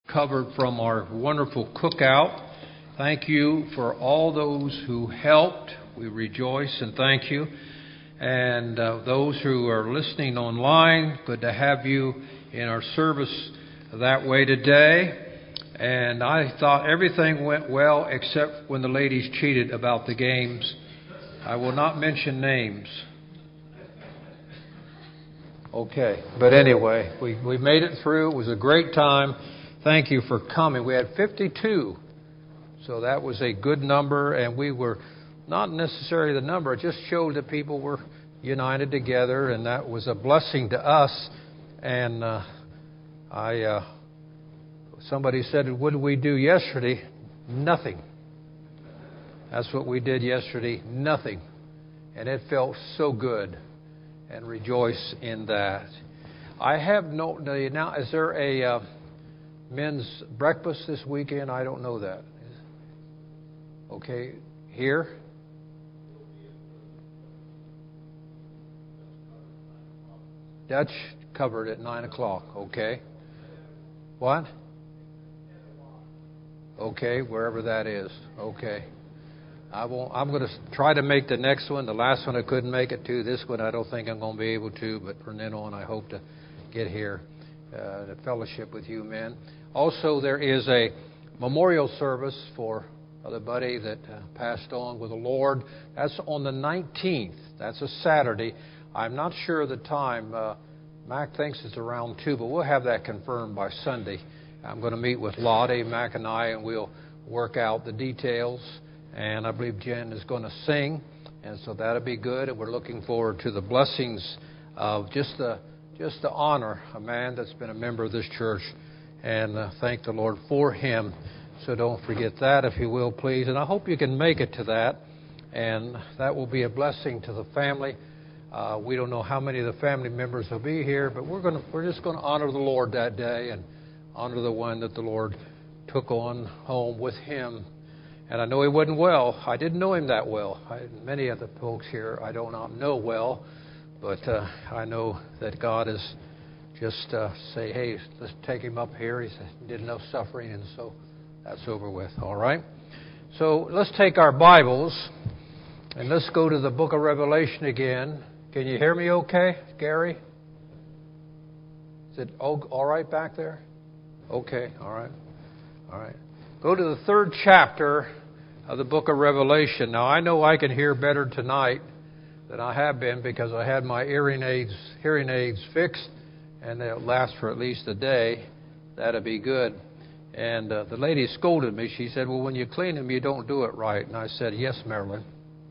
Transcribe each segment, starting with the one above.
covered from our wonderful cookout. Thank you for all those who helped. We rejoice and thank you. And those who are listening online, good to have you in our service that way today. And I thought everything went well except when the ladies cheated about the games. I will not mention names. Okay, but anyway, we made it through. It was a great time. Thank you for coming. We had 52, so that was a good number, and we were not necessarily the number. It just showed that people were united together, and that was a blessing to us. And somebody said, what did we do yesterday? Nothing. That's what we did yesterday, nothing. And it felt so good, and rejoice in that. I have no, now, is there a men's breakfast this weekend? I don't know that. Okay, here? Dutch covered at 9 o'clock, okay. What? Okay, wherever that is, okay. I'm going to try to make the next one. The last one I couldn't make it to. This one I don't think I'm going to be able to, but from then on I hope to get here to fellowship with you men. Also, there is a memorial service for Brother Buddy that passed on with the Lord. That's on the 19th. That's a Saturday. I'm not sure of the time. Mac thinks it's around 2, but we'll have that confirmed by Sunday. I'm going to meet with Lottie, Mac, and I, and we'll work out the details. And I believe Jen is going to sing, and so that'll be good. And we're looking forward to the blessings of just to honor a man that's been a member of this church, and thank the Lord for him. So don't forget that, if you will, please. And I hope you can make it to that, and that will be a blessing to the family. We don't know how many of the family members will be here, but we're just going to honor the Lord that day and honor the one that the Lord took on home with him. And I know he wasn't well. I didn't know him that well. Many of the folks here I do not know well, but I know that God is just say, hey, let's take him up here. He did enough suffering, and so that's over with. All right? So let's take our Bibles, and let's go to the book of Revelation again. Can you hear me okay, Gary? Is it all right back there? Okay, all right. All right. Go to the 3rd chapter of the book of Revelation. Now, I know I can hear better tonight than I have been because I had my hearing aids fixed, and they'll last for at least a day. That'll be good. And the lady scolded me. She said, well, when you clean them, you don't do it right. And I said, yes, Marilyn.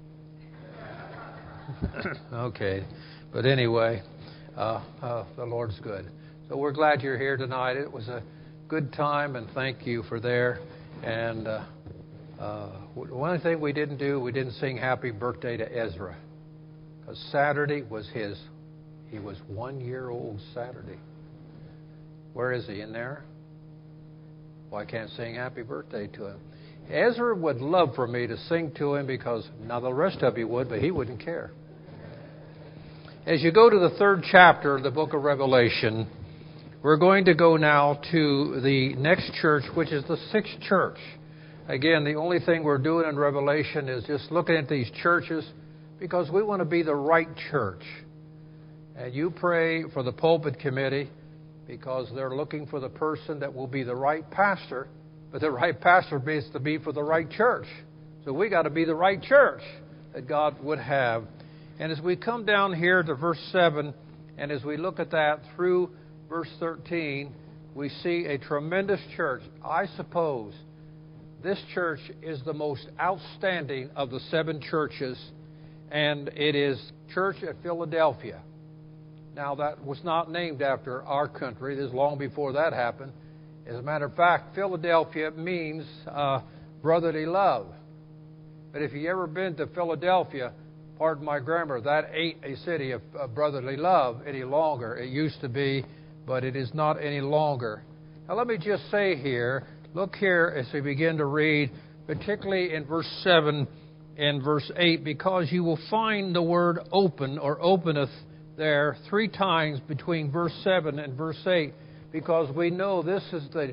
Okay. But anyway, the Lord's good. So we're glad you're here tonight. It was a good time, and thank you for there. And one thing we didn't sing happy birthday to Ezra, because Saturday was he was 1 year old Saturday. Where is he? In there? Well, I can't sing happy birthday to him. Ezra would love for me to sing to him, because now the rest of you would, but he wouldn't care. As you go to the 3rd chapter of the book of Revelation, we're going to go now to the next church, which is the 6th church. Again, the only thing we're doing in Revelation is just looking at these churches because we want to be the right church. And you pray for the pulpit committee because they're looking for the person that will be the right pastor, but the right pastor needs to be for the right church. So we got to be the right church that God would have. And as we come down here to verse 7, and as we look at that through verse 13, we see a tremendous church. I suppose this church is the most outstanding of the 7 churches, and it is Church at Philadelphia. Now, that was not named after our country. This is long before that happened. As a matter of fact, Philadelphia means brotherly love. But if you've ever been to Philadelphia, pardon my grammar, that ain't a city of brotherly love any longer. It used to be, but it is not any longer. Now, let me just say here, look here as we begin to read, particularly in verse 7 and verse 8, because you will find the word open or openeth there 3 times between verse 7 and verse 8, because we know this is the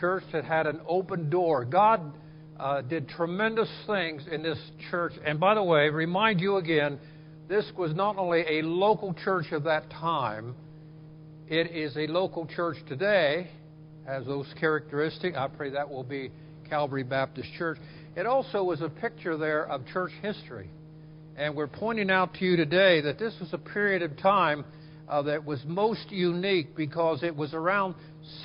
church that had an open door. God did tremendous things in this church. And by the way, remind you again, this was not only a local church of that time, it is a local church today, has those characteristics. I pray that will be Calvary Baptist Church. It also was a picture there of church history. And we're pointing out to you today that this was a period of time that was most unique because it was around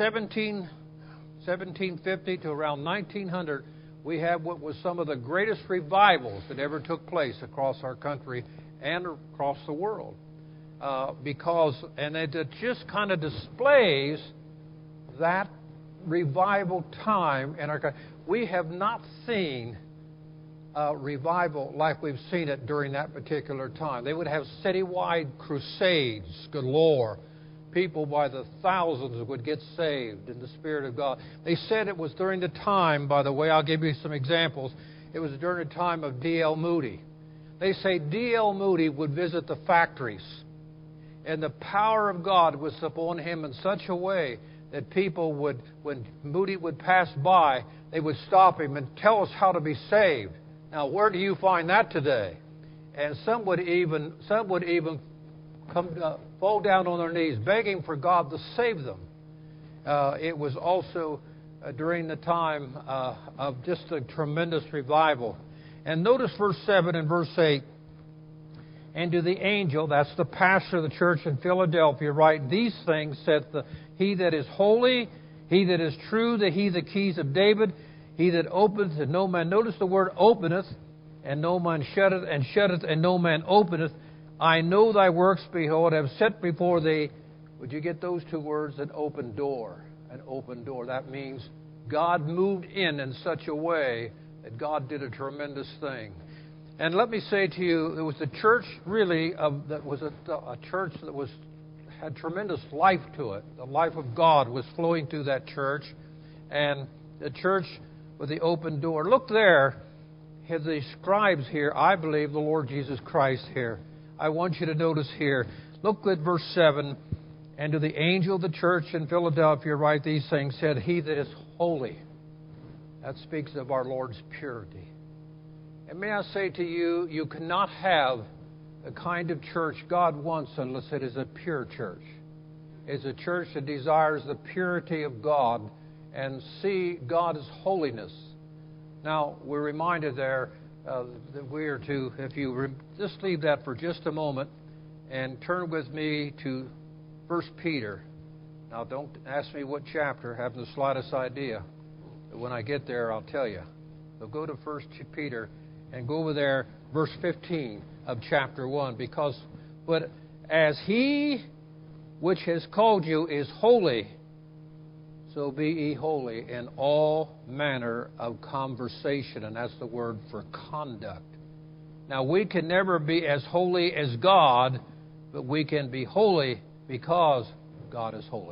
1750 to around 1900. We have what was some of the greatest revivals that ever took place across our country and across the world. And it just kind of displays that revival time in our country. We have not seen revival like we've seen it during that particular time. They would have citywide crusades galore. People by the thousands would get saved in the Spirit of God. They said it was during the time, by the way, I'll give you some examples. It was during the time of D.L. Moody. They say D.L. Moody would visit the factories, and the power of God was upon him in such a way that people would, when Moody would pass by, they would stop him and tell us how to be saved. Now, where do you find that today? And some would even fall down on their knees, begging for God to save them. It was also during the time of just a tremendous revival. And notice verse 7 and verse 8. And to the angel, that's the pastor of the church in Philadelphia, write, these things saith he that is holy, he that is true, he the keys of David, he that openeth and no man, notice the word openeth, and no man shutteth, and shutteth and no man openeth. I know thy works, behold, I have set before thee. Would you get those two words? An open door. An open door. That means God moved in such a way that God did a tremendous thing. And let me say to you, it was a church really that was a church that had tremendous life to it. The life of God was flowing through that church, and the church with the open door. Look there, the scribes here. I believe the Lord Jesus Christ here. I want you to notice here. Look at verse 7. And to the angel of the church in Philadelphia write these things, said he that is holy. That speaks of our Lord's purity. And may I say to you, you cannot have the kind of church God wants unless it is a pure church. It's a church that desires the purity of God and see God's holiness. Now, we're reminded there that we are to, if you just leave that for just a moment and turn with me to 1 Peter. Now, don't ask me what chapter, I haven't the slightest idea. But when I get there, I'll tell you. So go to 1 Peter and go over there, verse 15 of chapter 1. But as he which has called you is holy, so be ye holy in all manner of conversation. And that's the word for conduct. Now, we can never be as holy as God, but we can be holy because God is holy.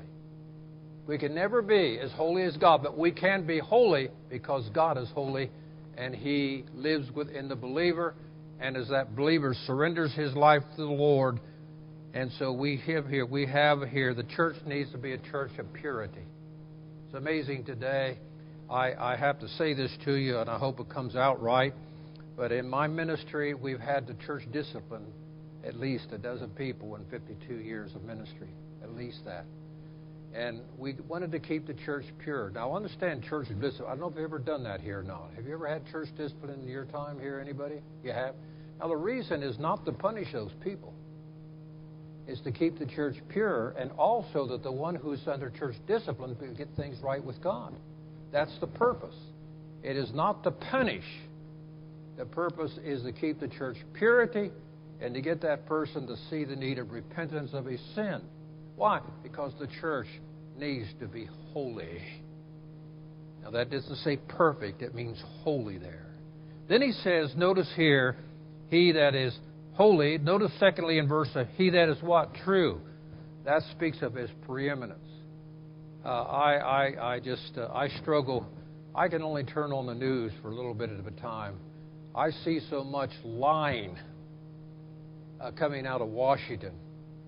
We can never be as holy as God, but we can be holy because God is holy, and He lives within the believer. And as that believer surrenders his life to the Lord, and so we have here, the church needs to be a church of purity. It's amazing today. I have to say this to you, and I hope it comes out right. But in my ministry, we've had the church discipline at least a dozen people in 52 years of ministry, at least that. And we wanted to keep the church pure. Now, I understand church discipline. I don't know if you've ever done that here or not. Have you ever had church discipline in your time here, anybody? You have? Now, the reason is not to punish those people. It's to keep the church pure, and also that the one who's under church discipline will get things right with God. That's the purpose. It is not to punish. The purpose is to keep the church purity and to get that person to see the need of repentance of his sin. Why? Because the church needs to be holy. Now, that doesn't say perfect. It means holy there. Then he says, notice here, he that is holy. Notice secondly in verse, he that is what? True. That speaks of his preeminence. I struggle. I can only turn on the news for a little bit at a time. I see so much lying coming out of Washington.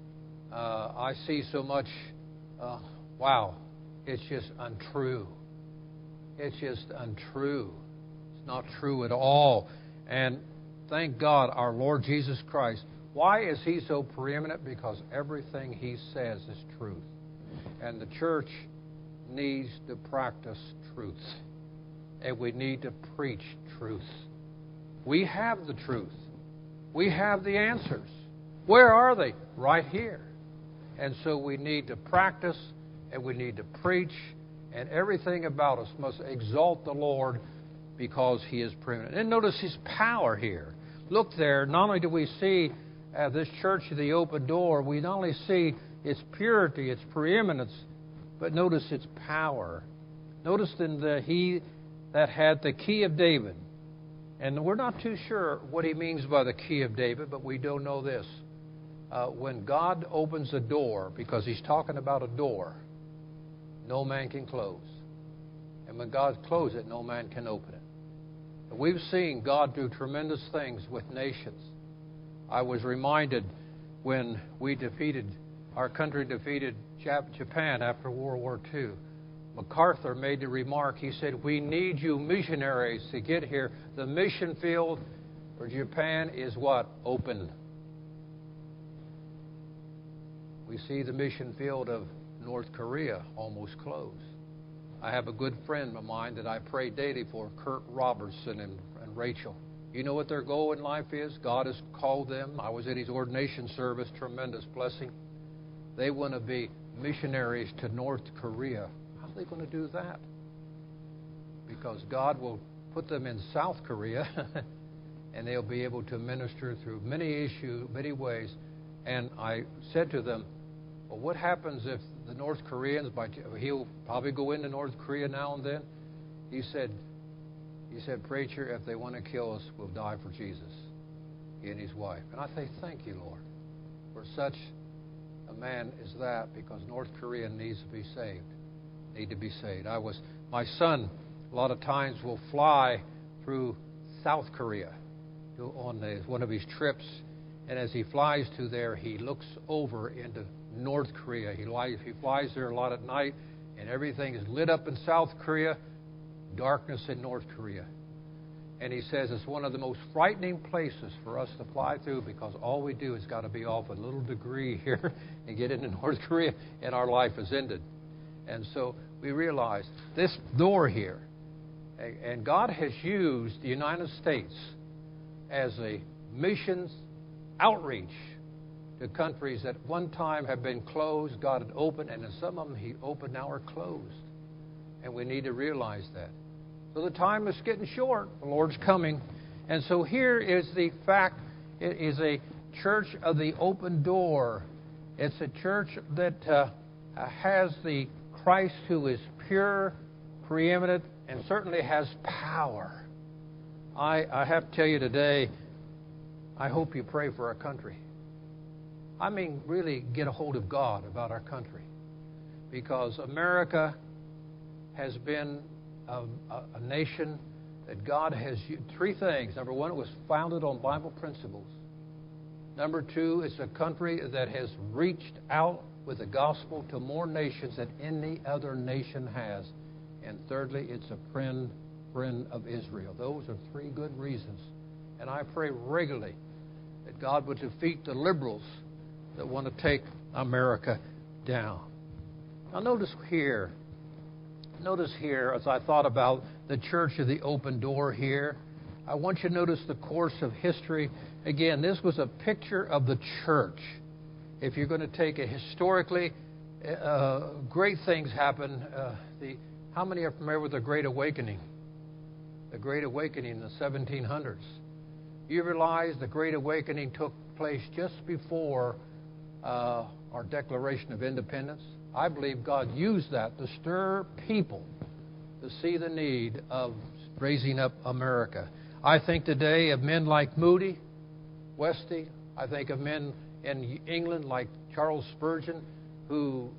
I see so much, wow, it's just untrue. It's just untrue. It's not true at all. And thank God, our Lord Jesus Christ. Why is He so preeminent? Because everything He says is truth. And the church needs to practice truth. And we need to preach truth. We have the truth. We have the answers. Where are they? Right here. And so we need to practice and we need to preach, and everything about us must exalt the Lord because He is preeminent. And notice His power here. Look there, not only do we see this church of the open door, we not only see its purity, its preeminence, but notice its power. Notice in He that had the key of David. And we're not too sure what He means by the key of David, but we do know this. When God opens a door, because He's talking about a door, no man can close. And when God closes it, no man can open it. And we've seen God do tremendous things with nations. I was reminded when our country defeated Japan after World War II. MacArthur made the remark, he said, "We need you missionaries to get here. The mission field for Japan is what? Open." We see the mission field of North Korea almost closed. I have a good friend of mine that I pray daily for, Kurt Robertson and Rachel. You know what their goal in life is? God has called them. I was at his ordination service, tremendous blessing. They want to be missionaries to North Korea. How are they going to do that? Because God will put them in South Korea and they'll be able to minister through many ways. And I said to them, well, what happens if the North Koreans, he'll probably go into North Korea now and then. He said, "Preacher, if they want to kill us, we'll die for Jesus," he and his wife. And I say, thank you, Lord, for such a man as that, because North Korea needs to be saved. My son, a lot of times, will fly through South Korea on one of his trips. And as he flies to there, he looks over into North Korea. He flies there a lot at night, and everything is lit up in South Korea, darkness in North Korea. And he says it's one of the most frightening places for us to fly through, because all we do is got to be off a little degree here and get into North Korea, and our life is ended. And so we realize this door here, and God has used the United States as a missions outreach to countries that one time have been closed. God had opened, and in some of them He opened, now are closed. And we need to realize that. So the time is getting short. The Lord's coming. And so here is the fact. It is a church of the open door. It's a church that has the Christ who is pure, preeminent, and certainly has power. I have to tell you today, I hope you pray for our country. I mean, really get a hold of God about our country. Because America has been a nation that God has used. Three things. Number one, it was founded on Bible principles. Number two, it's a country that has reached out with the gospel to more nations than any other nation has. And thirdly, it's a friend of Israel. Those are three good reasons. And I pray regularly that God would defeat the liberals that want to take America down. Now notice here, as I thought about the church of the open door here, I want you to notice the course of history. Again, this was a picture of the church. If you're going to take it historically, great things happen. How many are familiar with the Great Awakening? The Great Awakening in the 1700s. You realize the Great Awakening took place just before our Declaration of Independence. I believe God used that to stir people to see the need of raising up America. I think today of men like Moody, Wesley. I think of men in England like Charles Spurgeon, who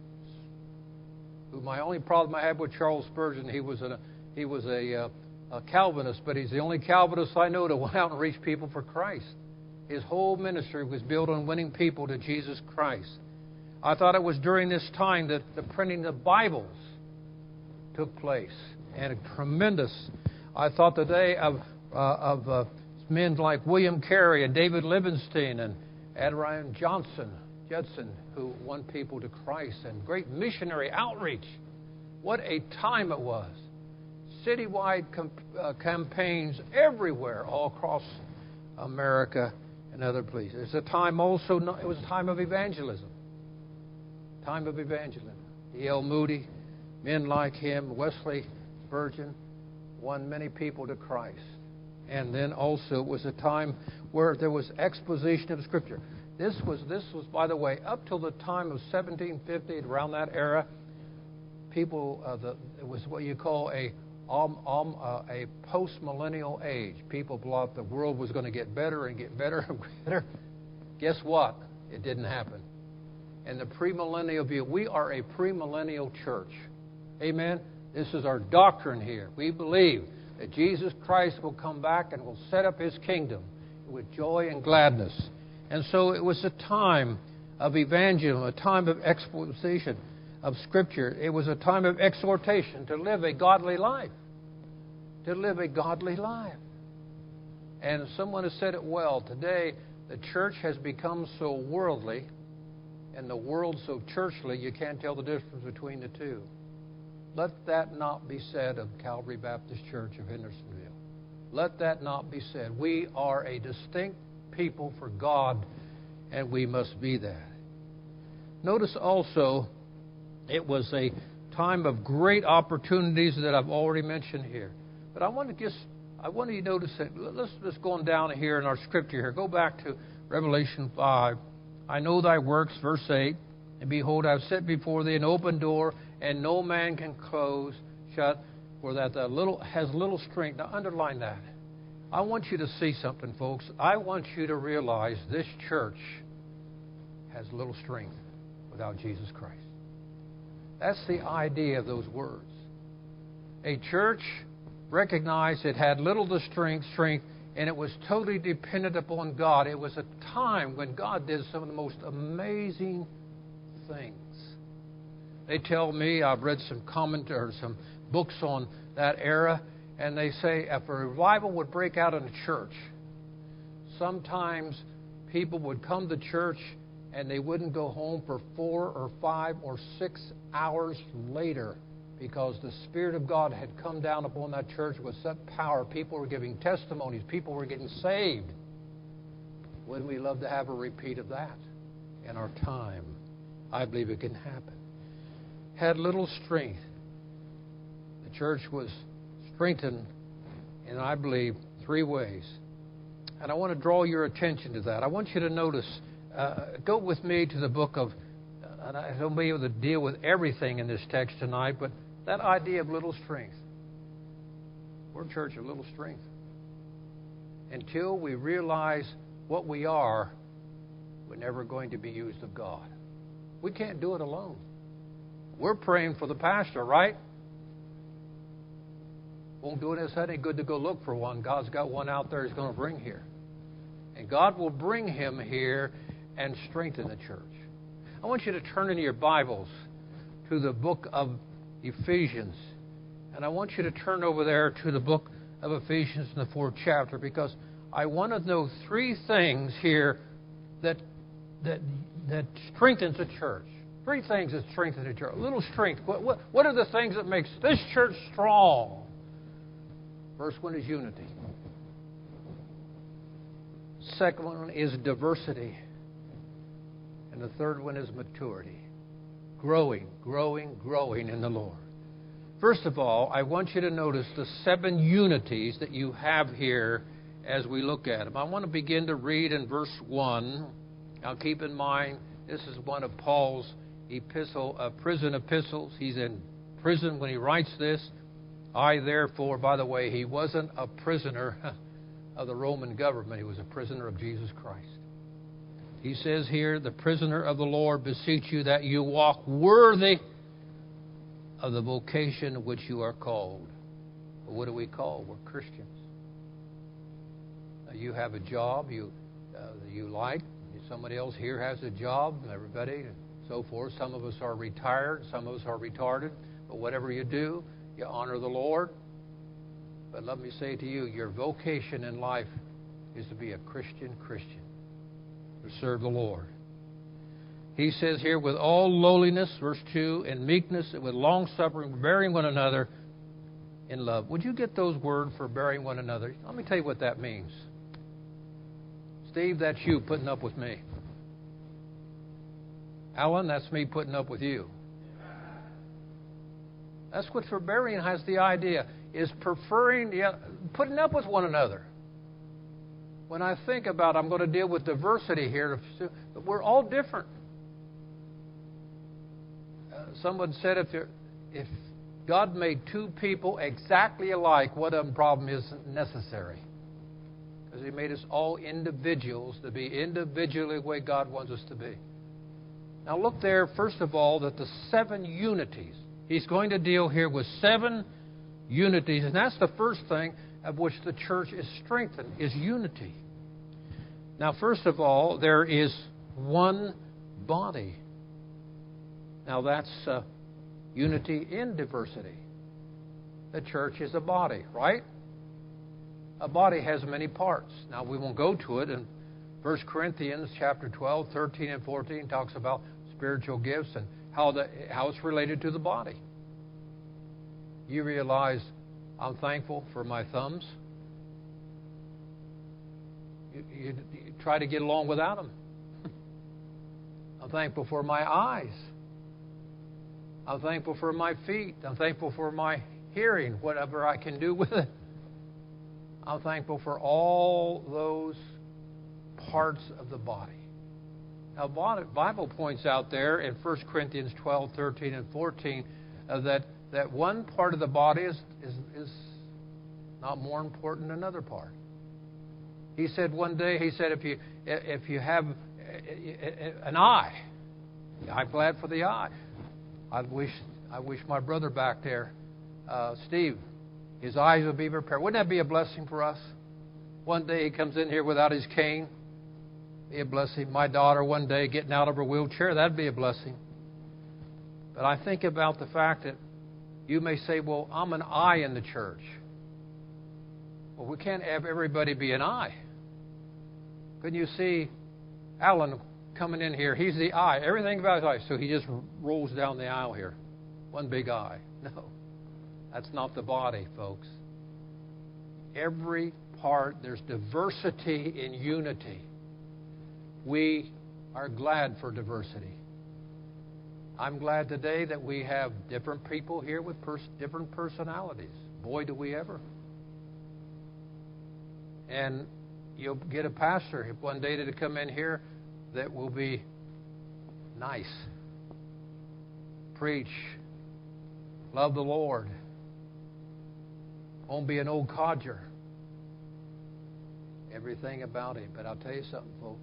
my only problem I had with Charles Spurgeon, he was a Calvinist, but he's the only Calvinist I know that went out and reached people for Christ. His whole ministry was built on winning people to Jesus Christ. I thought it was during this time that the printing of Bibles took place. and a tremendous. I thought today of men like William Carey and David Livingstone and Adoniram Judson, who won people to Christ, and great missionary outreach. What a time it was. Citywide campaigns everywhere, all across America and other places. It's a time also, it was a time of evangelism. Time of evangelism. D.L. Moody, men like him, Wesley Spurgeon, won many people to Christ. And then also it was a time where there was exposition of Scripture. This was, by the way, up till the time of 1750, around that era, people, it was what you call a post-millennial age. People thought the world was going to get better and get better and better. Guess what? It didn't happen. And the premillennial view, we are a premillennial church. Amen? This is our doctrine here. We believe that Jesus Christ will come back and will set up His kingdom with joy and gladness. And so it was a time of evangelism, a time of exposition of Scripture. It was a time of exhortation to live a godly life. To live a godly life. And someone has said it well. Today, the church has become so worldly and the world so churchly, you can't tell the difference between the two. Let that not be said of Calvary Baptist Church of Hendersonville. Let that not be said. We are a distinct people for God, and we must be that. Notice also, it was a time of great opportunities that I've already mentioned here. But I want you to notice that. Let's just go on down here in our scripture here. Go back to Revelation 5. I know thy works, verse 8. And behold, I have set before thee an open door, and no man can shut, for that the little has little strength. Now underline that. I want you to see something, folks. I want you to realize this church has little strength without Jesus Christ. That's the idea of those words. A church recognized it had little to strength, and it was totally dependent upon God. It was a time when God did some of the most amazing things. They tell me, I've read some commentary, some books on that era, and they say if a revival would break out in a church, sometimes people would come to church and they wouldn't go home for 4 or 5 or 6 hours later, because the Spirit of God had come down upon that church with such power. People were giving testimonies. People were getting saved. Wouldn't we love to have a repeat of that in our time? I believe it can happen. Had little strength. The church was strengthened in, I believe, 3 ways. And I want to draw your attention to that. I want you to notice, go with me to the book of, and I don't be able to deal with everything in this text tonight, but that idea of little strength. We're a church of little strength. Until we realize what we are, we're never going to be used of God. We can't do it alone. We're praying for the pastor, right? Won't do us any good to go look for one. God's got one out there He's going to bring here. And God will bring him here and strengthen the church. I want you to turn in your Bibles to the book of Ephesians. And I want you to turn over there to the book of Ephesians in the 4th chapter, because I want to know 3 things here that strengthens the church. 3 things that strengthen the church. A little strength. What are the things that makes this church strong? First one is unity. Second one is diversity. And the third one is maturity. Growing in the Lord. First of all, I want you to notice the 7 unities that you have here as we look at them. I want to begin to read in verse 1. Now keep in mind, this is one of Paul's prison epistles. He's in prison when he writes this. I, therefore, by the way, he wasn't a prisoner of the Roman government. He was a prisoner of Jesus Christ. He says here, the prisoner of the Lord, beseech you that you walk worthy of the vocation which you are called. But what are we called? We're Christians. Now, you have a job you like. Somebody else here has a job. Everybody, and so forth. Some of us are retired. Some of us are retarded. But whatever you do, You honor the Lord. But let me say to you, your vocation in life is to be a Christian, to serve the Lord. He says here, with all lowliness, verse 2, and meekness, and with long-suffering, bearing one another in love. Would you get those words for bearing one another? Let me tell you what that means. Steve, that's you putting up with me. Alan, that's me putting up with you. That's what forbearing has the idea, is preferring, putting up with one another. When I think about, I'm going to deal with diversity here, but we're all different. Someone said if God made two people exactly alike, what a problem isn't necessary? Because He made us all individuals to be individually the way God wants us to be. Now look there, first of all, that the 7 unities. He's going to deal here with 7 unities, and that's the first thing of which the church is strengthened, is unity. Now, first of all, there is one body. Now, that's unity in diversity. The church is a body, right? A body has many parts. Now, we won't go to it. In 1 Corinthians chapter 12, 13, and 14 talks about spiritual gifts and how it's related to the body. You realize I'm thankful for my thumbs. You try to get along without them. I'm thankful for my eyes. I'm thankful for my feet. I'm thankful for my hearing, whatever I can do with it. I'm thankful for all those parts of the body. Now, the Bible points out there in 1 Corinthians 12, 13, and 14 that one part of the body is not more important than another part. He said one day, if you have an eye, I'm glad for the eye. I wish my brother back there, Steve, his eyes would be repaired. Wouldn't that be a blessing for us? One day he comes in here without his cane. Be a blessing. My daughter one day getting out of her wheelchair, that'd be a blessing. But I think about the fact that you may say, well, I'm an eye in the church. Well, we can't have everybody be an eye. Couldn't you see Alan coming in here? He's the eye. Everything about his eye. So he just rolls down the aisle here. One big eye. No. That's not the body, folks. Every part, there's diversity in unity. We are glad for diversity. I'm glad today that we have different people here with different personalities. Boy, do we ever. And you'll get a pastor one day to come in here that will be nice, preach, love the Lord, won't be an old codger. Everything about him. But I'll tell you something, folks.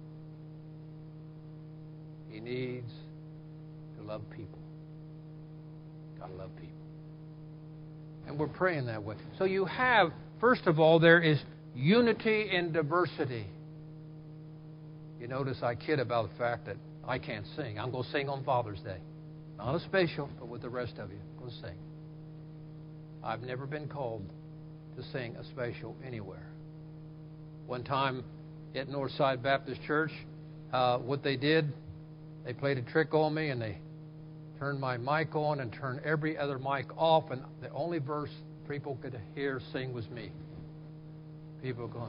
He needs to love people. Gotta love people. And we're praying that way. So you have, first of all, there is unity in diversity. You notice I kid about the fact that I can't sing. I'm going to sing on Father's Day. Not a special, but with the rest of you. I'm going to sing. I've never been called to sing a special anywhere. One time at Northside Baptist Church, what they did, they played a trick on me and they turned my mic on and turned every other mic off, and the only verse people could hear sing was me. People going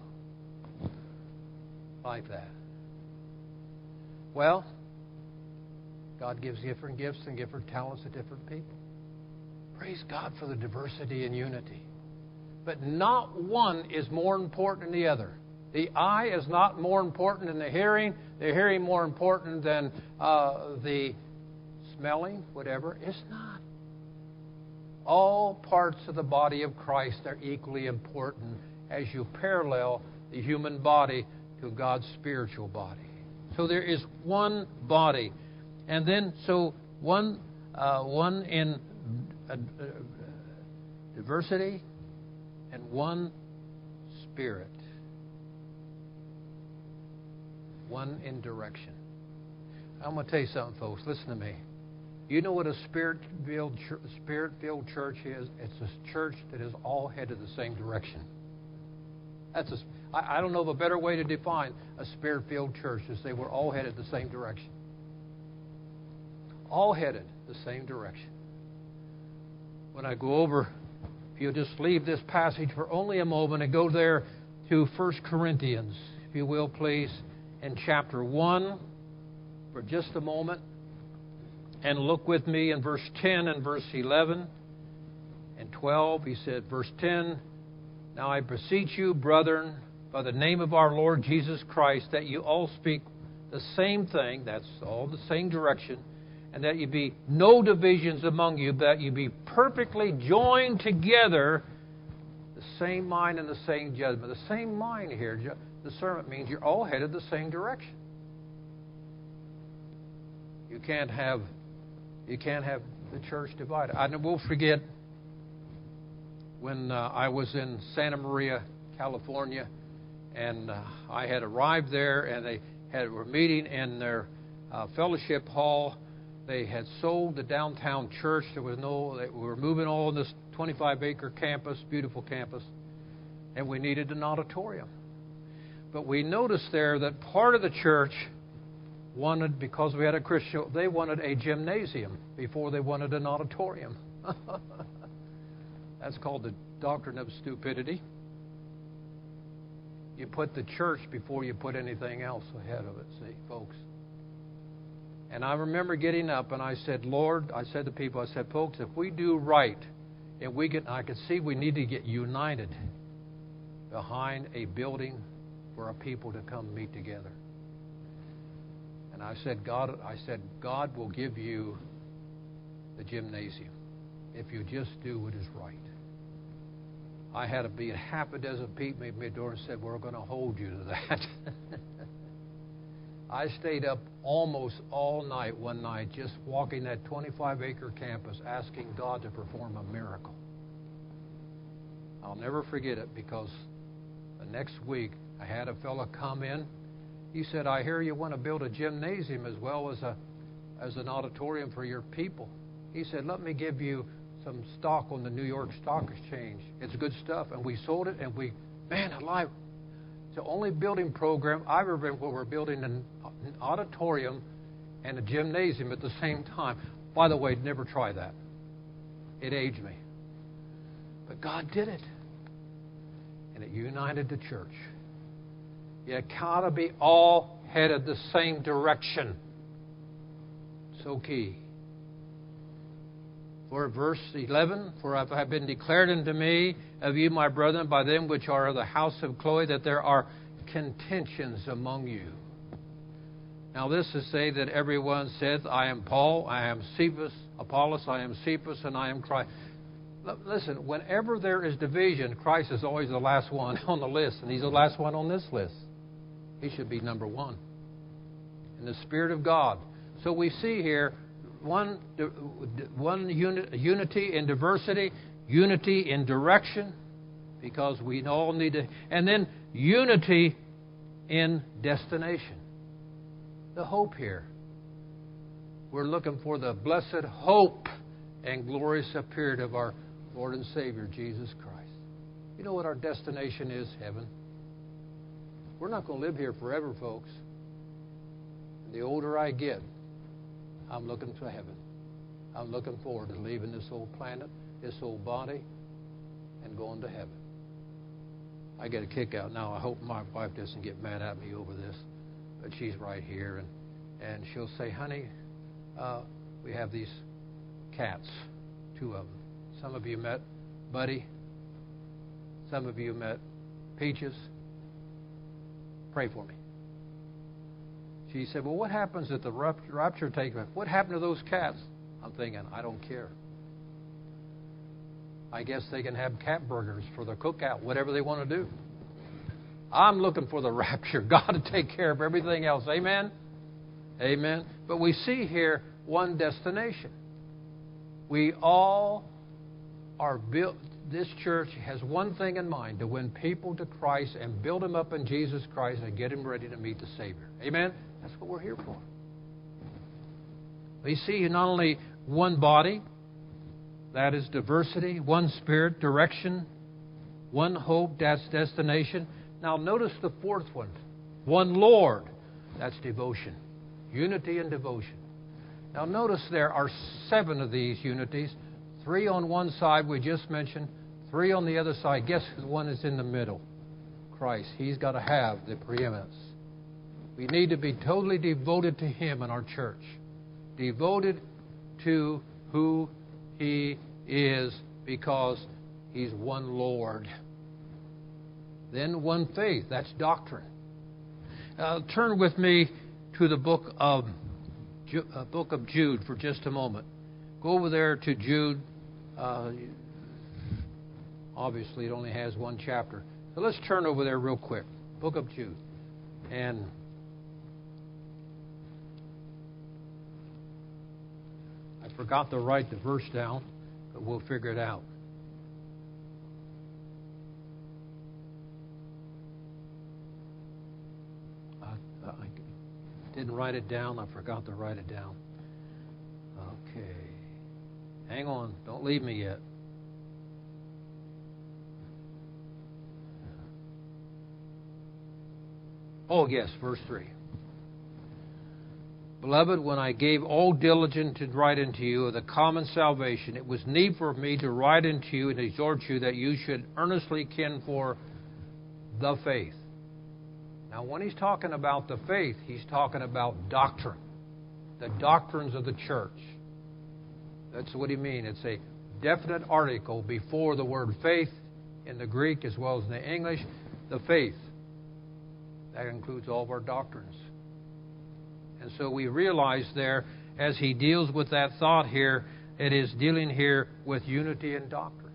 like that. Well, God gives different gifts and different talents to different people. Praise God for the diversity and unity. But not one is more important than the other. The eye is not more important than the hearing more important than the smelling, whatever. It's not. All parts of the body of Christ are equally important as you parallel the human body to God's spiritual body. So there is one body. And then, so one in diversity and one spirit. One in direction. I'm going to tell you something, folks. Listen to me. You know what a spirit-filled church is? It's a church that is all headed the same direction. I don't know of a better way to define a spirit-filled church to say we're all headed the same direction. All headed the same direction. When I go over, if you'll just leave this passage for only a moment and go there to 1 Corinthians, if you will, please, in chapter 1 for just a moment. And look with me in verse 10 and verse 11 and 12. He said, verse 10, "Now I beseech you, brethren, by the name of our Lord Jesus Christ, that you all speak the same thing," that's all the same direction, "and that you be no divisions among you, that you be perfectly joined together, the same mind and the same judgment." The same mind here, discernment, means you're all headed the same direction. You can't have the church divided. I will forget when I was in Santa Maria, California, and I had arrived there, and they were meeting in their fellowship hall. They had sold the downtown church. They were moving all in this 25-acre campus, beautiful campus, and we needed an auditorium. But we noticed there that part of the church wanted, because we had a Christian, they wanted a gymnasium before they wanted an auditorium. That's called the doctrine of stupidity. You put the church before you put anything else ahead of it, see, folks. And I remember getting up and I said, Lord, I said to people, I said, folks, if we do right, and I could see we need to get united behind a building for our people to come meet together. And I said, God will give you the gymnasium if you just do what is right. I had to be a half a dozen people made me a door and said, we're going to hold you to that. I stayed up almost all night one night just walking that 25-acre campus asking God to perform a miracle. I'll never forget it, because the next week I had a fellow come in. He said, I hear you want to build a gymnasium as well as an auditorium for your people. He said, let me give you some stock on the New York Stock Exchange. It's good stuff. And we sold it, and man alive, it's the only building program I've ever been where we're building an auditorium and a gymnasium at the same time. By the way, never try that. It aged me. But God did it. And it united the church. You got to be all headed the same direction. So key. For verse 11, for if I have been declared unto me of you, my brethren, by them which are of the house of Chloe, that there are contentions among you. Now this is say that everyone saith, I am Paul, I am Cephas, Apollos, I am Cephas, and I am Christ. Listen, whenever there is division, Christ is always the last one on the list, and He's the last one on this list. He should be number one in the Spirit of God. So we see here unity in diversity, unity in direction, because we all need to, and then unity in destination. The hope here. We're looking for the blessed hope and glorious appearing of our Lord and Savior, Jesus Christ. You know what our destination is? Heaven. We're not going to live here forever, folks. And the older I get, I'm looking to heaven. I'm looking forward to leaving this old planet, this old body, and going to heaven. I get a kick out now. I hope my wife doesn't get mad at me over this, but she's right here, and she'll say, honey, we have these cats, 2 of them. Some of you met Buddy. Some of you met Peaches. Pray for me. She said, well, what happens if the rapture takes place? What happened to those cats? I'm thinking, I don't care. I guess they can have cat burgers for their cookout, whatever they want to do. I'm looking for the rapture. God to take care of everything else. Amen? Amen. But we see here one destination. We all are built. This church has one thing in mind, to win people to Christ and build them up in Jesus Christ and get them ready to meet the Savior. Amen? That's what we're here for. We see not only one body, that is diversity, one Spirit, direction, one hope, that's destination. Now notice the fourth one, one Lord, that's devotion, unity and devotion. Now notice there are 7 of these unities, 3 on one side we just mentioned, 3 on the other side. Guess the one is in the middle? Christ. He's got to have the preeminence. We need to be totally devoted to Him in our church. Devoted to who He is, because He's one Lord. Then one faith. That's doctrine. Turn with me to the book of Jude for just a moment. Go over there to Jude. Obviously, it only has one chapter. So let's turn over there real quick. Book of Jude. And I forgot to write the verse down, but we'll figure it out. I didn't write it down. I forgot to write it down. Okay. Hang on. Don't leave me yet. Oh, yes, verse 3. Beloved, when I gave all diligence to write unto you of the common salvation, it was need for me to write unto you and exhort you that you should earnestly ken for the faith. Now, when he's talking about the faith, he's talking about doctrine, the doctrines of the church. That's what he means. It's a definite article before the word faith in the Greek as well as in the English. The faith. That includes all of our doctrines. And so we realize there, as he deals with that thought here, it is dealing here with unity and doctrine.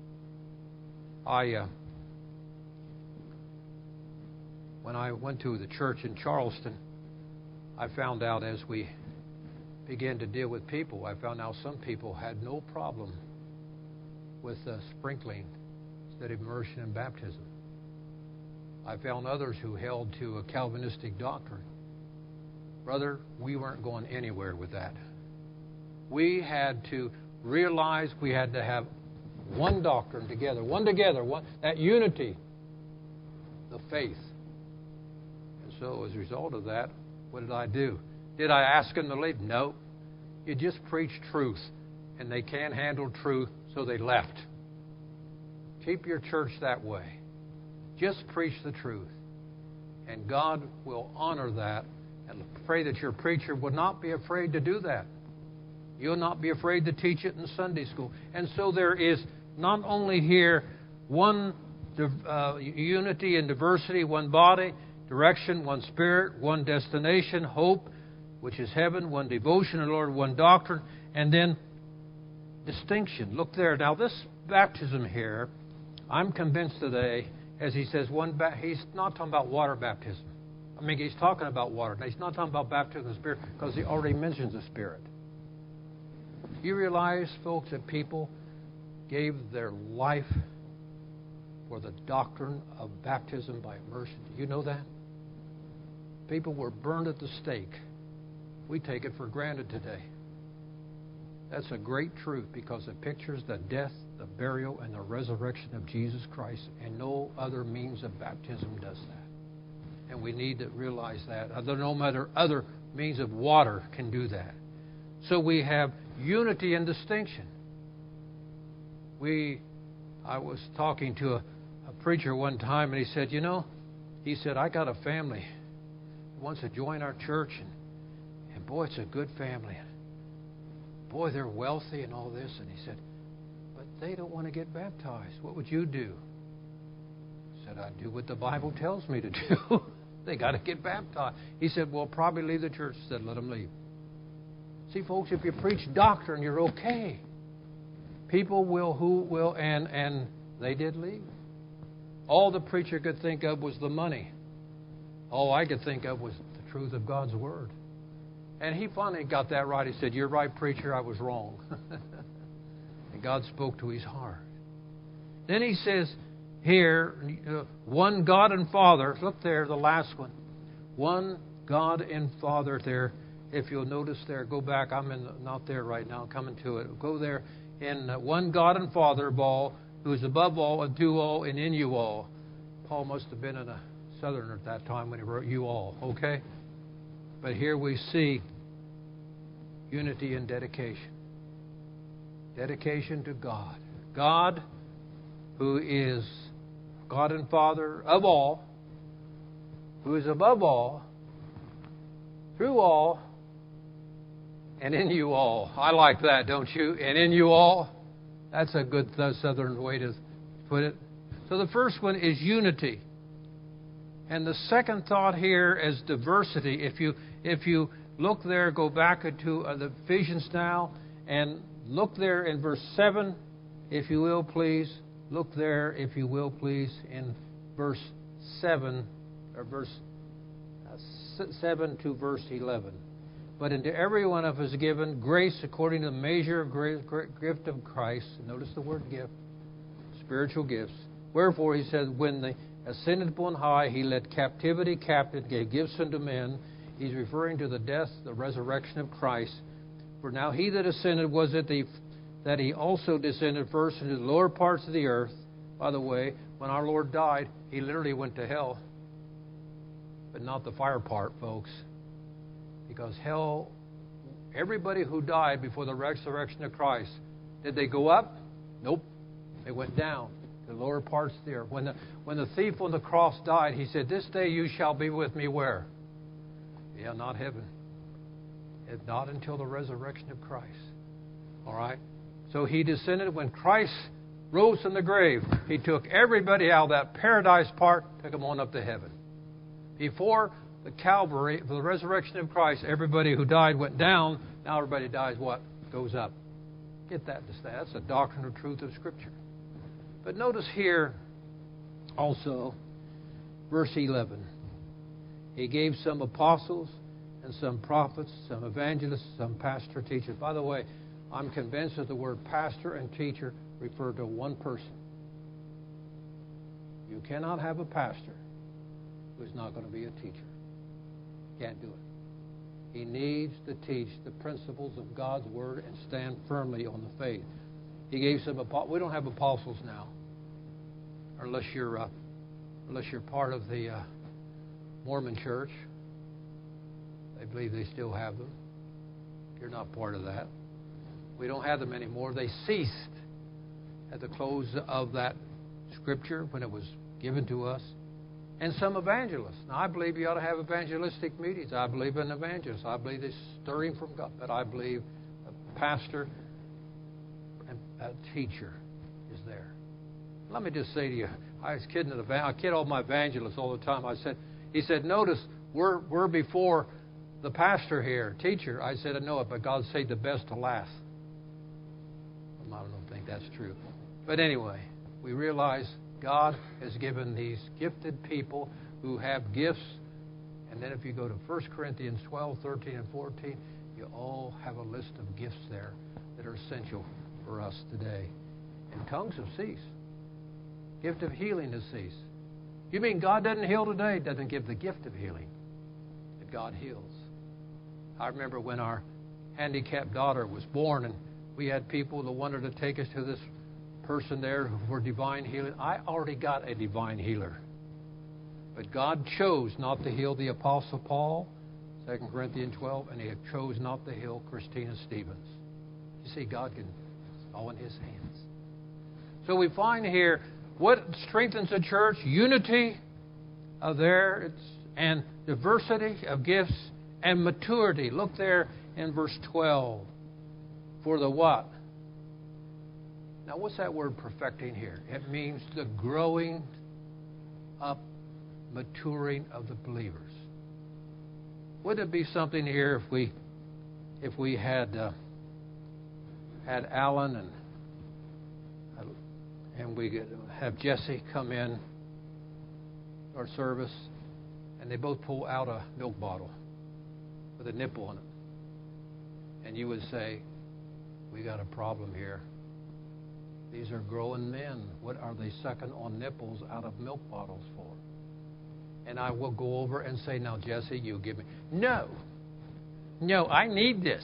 When I went to the church in Charleston, I found out as we began to deal with people, I found out some people had no problem with sprinkling instead of immersion and baptism. I found others who held to a Calvinistic doctrine. Brother, we weren't going anywhere with that. We had to realize we had to have one doctrine together, one that unity, the faith. And so as a result of that, what did I do? Did I ask them to leave? No. You just preach truth, and they can't handle truth, so they left. Keep your church that way. Just preach the truth. And God will honor that. And pray that your preacher would not be afraid to do that. You'll not be afraid to teach it in Sunday school. And so there is not only here one unity and diversity, one body, direction, one Spirit, one destination, hope, which is heaven, one devotion to the Lord, one doctrine, and then distinction. Look there. Now this baptism here, I'm convinced today, as he says, he's not talking about water baptism. I mean, he's talking about water. Now, he's not talking about baptism of the Spirit because he already mentions the Spirit. You realize, folks, that people gave their life for the doctrine of baptism by immersion. Do you know that? People were burned at the stake. We take it for granted today. That's a great truth because it pictures the death, the burial, and the resurrection of Jesus Christ, and no other means of baptism does that. And we need to realize that. No matter other means of water can do that. So we have unity and distinction. I was talking to a preacher one time, and he said, I got a family who wants to join our church, and boy, it's a good family. Boy, they're wealthy and all this. And he said, but they don't want to get baptized. What would you do? I said, I'd do what the Bible tells me to do. They got to get baptized. He said, well, probably leave the church. I said, let them leave. See, folks, if you preach doctrine, you're okay. People will, and they did leave. All the preacher could think of was the money. All I could think of was the truth of God's Word. And he finally got that right. He said, you're right, preacher, I was wrong. And God spoke to his heart. Then he says here, one God and Father. Look there, the last one. One God and Father there if you'll notice there, go back. Not there right now. Coming to it. Go there. In one God and Father of all, who is above all and through all and in you all. Paul must have been in a Southerner at that time when he wrote you all. Okay? But here we see unity and dedication. Dedication to God. God, who is God and Father of all, who is above all, through all, and in you all. I like that, don't you? And in you all. That's a good Southern way to put it. So the first one is unity. And the second thought here is diversity. If you look there, go back to the Ephesians now, and look there in verse 7, if you will, please. Look there, if you will, please, in verse 7, or verse 7 to verse 11. But into every one of us given grace according to the measure of gift of Christ. Notice the word gift. Spiritual gifts. Wherefore, he said, when they ascended upon high, he led captivity captive, gave gifts unto men. He's referring to the death, the resurrection of Christ. For now he that ascended was that he also descended first into the lower parts of the earth. By the way, when our Lord died, he literally went to hell. But not the fire part, folks. Because hell, everybody who died before the resurrection of Christ, did they go up? Nope. They went down to the lower parts of the earth. When the thief on the cross died, he said, this day you shall be with me where? Yeah, not heaven. Not until the resurrection of Christ. All right? So he descended. When Christ rose from the grave, he took everybody out of that paradise part, took them on up to heaven. Before the Calvary, the resurrection of Christ, everybody who died went down. Now everybody dies what? Goes up. Get that. That's a doctrinal truth of Scripture. But notice here also, verse 11. He gave some apostles and some prophets, some evangelists, some pastor teachers. By the way, I'm convinced that the word pastor and teacher refer to one person. You cannot have a pastor who's not going to be a teacher. Can't do it. He needs to teach the principles of God's Word and stand firmly on the faith. He gave some apostles. We don't have apostles now, unless you're part of the Mormon Church. They believe they still have them. You're not part of that. We don't have them anymore. They ceased at the close of that Scripture when it was given to us. And some evangelists. Now, I believe you ought to have evangelistic meetings. I believe in evangelists. I believe they're stirring from God. But I believe a pastor and a teacher is there. Let me just say to you, I was kidding. I kid all my evangelists all the time. He said, notice, we're before the pastor here, teacher. I said, I know it, but God saved the best to last. I don't think that's true. But anyway, we realize God has given these gifted people who have gifts. And then if you go to 1 Corinthians 12, 13, and 14, you all have a list of gifts there that are essential for us today. And tongues have ceased. Gift of healing has ceased. You mean God doesn't heal today? Doesn't give the gift of healing. But God heals. I remember when our handicapped daughter was born, and we had people that wanted to take us to this person there for divine healing. I already got a divine healer. But God chose not to heal the Apostle Paul, 2 Corinthians 12, and he chose not to heal Christina Stevens. You see, God can, it's all in his hands. So we find here what strengthens the church: unity of there, and diversity of gifts, and maturity. Look there in verse 12. For the what? Now, what's that word perfecting here? It means the growing up, maturing of the believers. Would it be something here if we had Alan and we could have Jesse come in our service, and they both pull out a milk bottle with a nipple on it, and you would say, "We got a problem here. These are growing men. What are they sucking on nipples out of milk bottles for?" And I will go over and say, "Now, Jesse, you give me." No. I need this.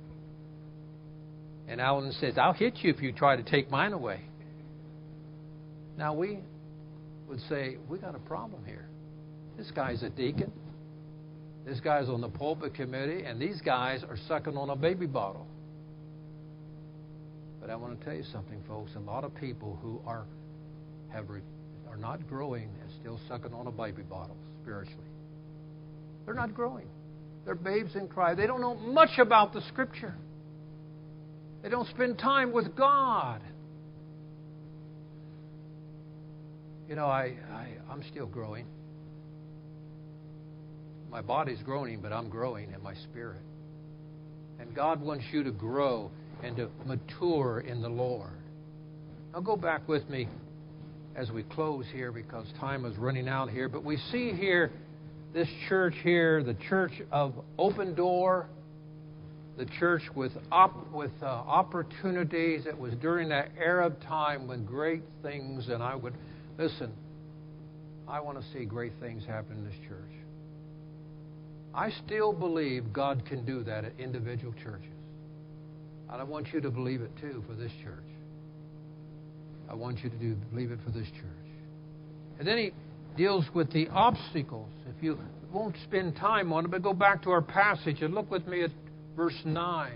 And Alan says, I'll hit you if you try to take mine away. Now we would say, we got a problem here. This guy's a deacon. This guy's on the pulpit committee, and these guys are sucking on a baby bottle. But I want to tell you something, folks. A lot of people who are not growing and still sucking on a baby bottle spiritually. They're not growing. They're babes in Christ. They don't know much about the Scripture. They don't spend time with God. I'm still growing. My body's growing, but I'm growing in my spirit. And God wants you to grow and to mature in the Lord. Now go back with me as we close here because time is running out here. But we see here this church here, the church of Open Door, the church with opportunities. It was during that Arab time when great things, and I want to see great things happen in this church. I still believe God can do that at individual churches. And I want you to believe it too for this church. I want you to believe it for this church. And then he deals with the obstacles. If you won't spend time on it, but go back to our passage and look with me at verse 9.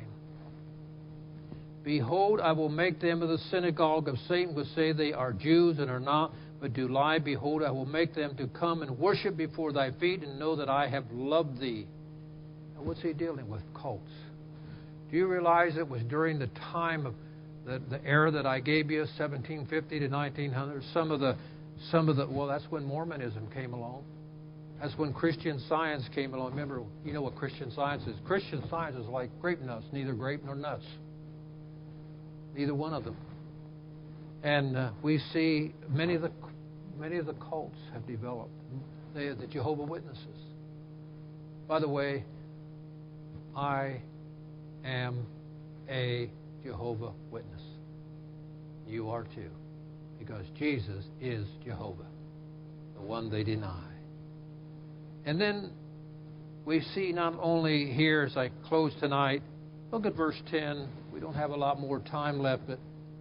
Behold, I will make them of the synagogue of Satan, who say they are Jews and are not, but do lie. Behold, I will make them to come and worship before thy feet and know that I have loved thee. Now, what's he dealing with? Cults. Do you realize it was during the time of the era that I gave you, 1750 to 1900? Some of the that's when Mormonism came along. That's when Christian Science came along. Remember, you know what Christian Science is? Christian Science is like grape nuts, neither grape nor nuts. Neither one of them. And we see many of the cults have developed. They are the Jehovah's Witnesses. By the way, I am a Jehovah's Witness. You are too. Because Jesus is Jehovah, the one they deny. And then we see not only here as I close tonight, look at verse 10. We don't have a lot more time left, but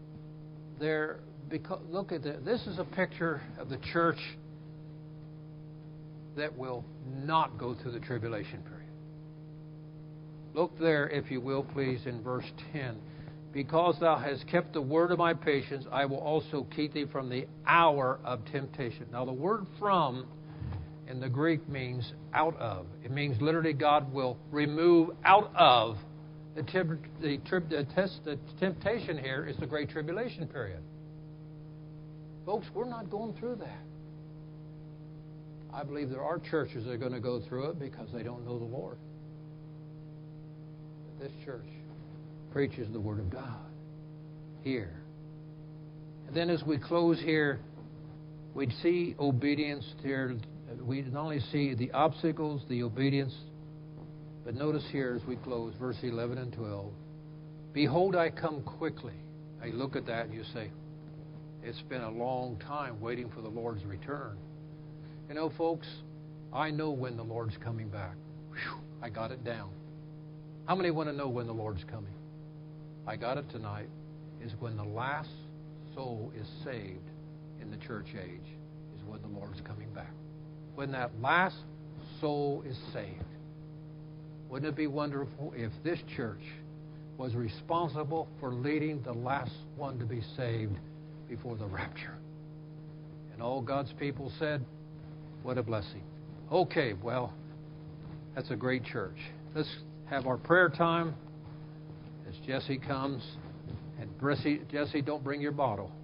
look at this. This is a picture of the church that will not go through the tribulation period. Look there, if you will, please, in verse 10. Because thou hast kept the word of my patience, I will also keep thee from the hour of temptation. Now, the word "from" in the Greek means out of. It means literally God will remove out of. The temptation here is the Great Tribulation period. Folks, we're not going through that. I believe there are churches that are going to go through it because they don't know the Lord. But this church preaches the Word of God here. And then as we close here, we see obedience here. We not only see the obstacles, the obedience, but notice here as we close, verse 11 and 12. Behold, I come quickly. Now you look at that and you say, it's been a long time waiting for the Lord's return. You know, folks, I know when the Lord's coming back. Whew, I got it down. How many want to know when the Lord's coming? I got it tonight. Is when the last soul is saved in the church age is when the Lord's coming back. When that last soul is saved. Wouldn't it be wonderful if this church was responsible for leading the last one to be saved before the rapture? And all God's people said, what a blessing. Okay, well, that's a great church. Let's have our prayer time as Jesse comes. And Jesse, don't bring your bottle.